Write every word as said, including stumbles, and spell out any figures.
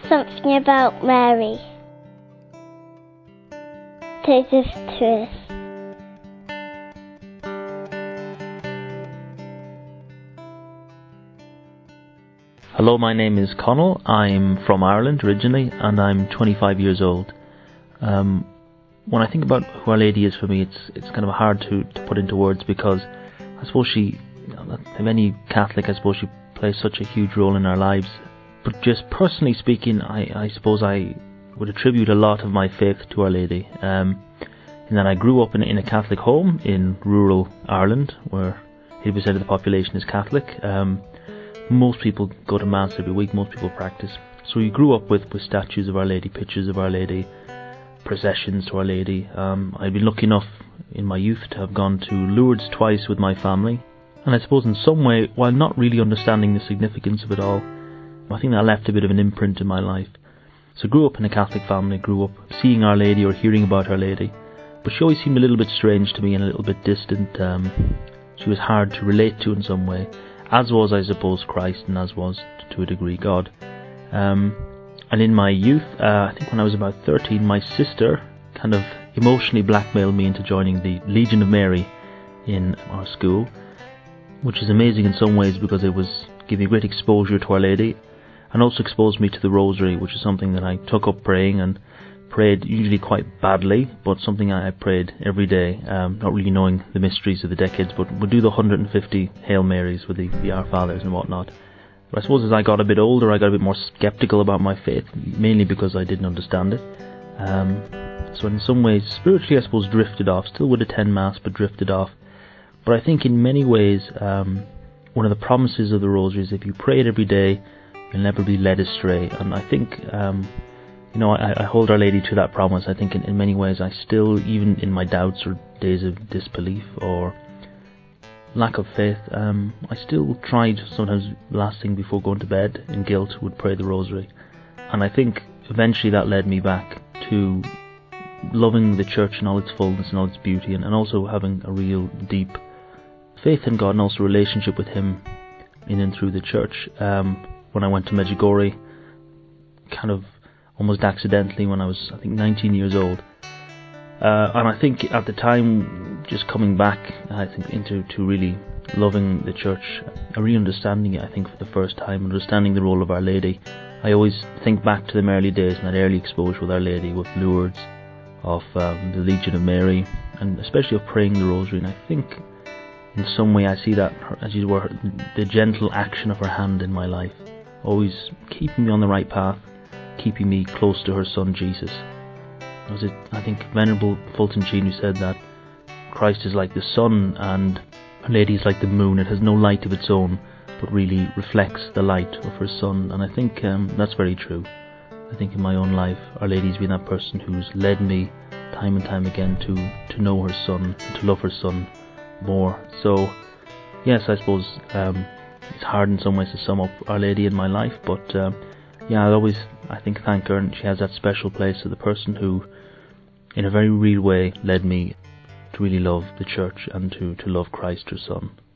Something about Mary. Take us to us. Hello, my name is Connell. I'm from Ireland originally, and I'm twenty-five years old. Um, when I think about who Our Lady is for me, it's it's kind of hard to, to put into words, because I suppose she, you know, like any Catholic, I suppose she plays such a huge role in our lives. But just personally speaking, I, I suppose I would attribute a lot of my faith to Our Lady. Um, in that I grew up in, in a Catholic home in rural Ireland, where eighty percent of the population is Catholic. Um, most people go to Mass every week, most people practice. So we grew up with, with statues of Our Lady, pictures of Our Lady, processions to Our Lady. Um, I've been lucky enough in my youth to have gone to Lourdes twice with my family. And I suppose in some way, while not really understanding the significance of it all, I think that left a bit of an imprint in my life. So I grew up in a Catholic family, grew up seeing Our Lady or hearing about Our Lady. But she always seemed a little bit strange to me and a little bit distant. Um, she was hard to relate to in some way, as was, I suppose, Christ, and as was, to a degree, God. Um, and in my youth, uh, I think when I was about thirteen, my sister kind of emotionally blackmailed me into joining the Legion of Mary in our school, which is amazing in some ways because it was giving great exposure to Our Lady, and also exposed me to the Rosary, which is something that I took up praying, and prayed usually quite badly, but something I prayed every day, um, not really knowing the mysteries of the decades, but would do the one hundred fifty Hail Marys with the, the Our Fathers and whatnot. But I suppose as I got a bit older, I got a bit more sceptical about my faith, mainly because I didn't understand it. Um, so in some ways, spiritually I suppose drifted off, still would attend Mass, but drifted off. But I think in many ways, um, one of the promises of the Rosary is if you pray it every day, you'll never be led astray. And I think, um, you know, I, I hold Our Lady to that promise. I think in, in many ways I still, even in my doubts or days of disbelief or lack of faith, um, I still tried sometimes last thing before going to bed in guilt would pray the Rosary. And I think eventually that led me back to loving the Church in all its fullness and all its beauty, and, and also having a real deep faith in God and also relationship with Him in and through the Church. Um, when I went to Medjugorje, kind of almost accidentally when I was, I think, nineteen years old. Uh, and I think at the time, just coming back, I think, into to really loving the Church, uh, re-understanding it, I think, for the first time, understanding the role of Our Lady. I always think back to them early days and that early exposure with Our Lady, with Lourdes, of um, the Legion of Mary, and especially of praying the Rosary. And I think in some way I see that, as you were, the gentle action of her hand in my life, always keeping me on the right path, keeping me close to her Son Jesus. Was it, I think, Venerable Fulton Sheen who said that Christ is like the sun and Our Lady is like the moon. It has no light of its own, but really reflects the light of her Son. And I think um, that's very true. I think in my own life, Our Lady's been that person who's led me time and time again to, to know her Son and to love her Son more. So, yes, I suppose um, it's hard in some ways to sum up Our Lady in my life, but um, yeah, I always, I think, thank her, and she has that special place of the person who, in a very real way, led me to really love the Church and to, to love Christ, her Son.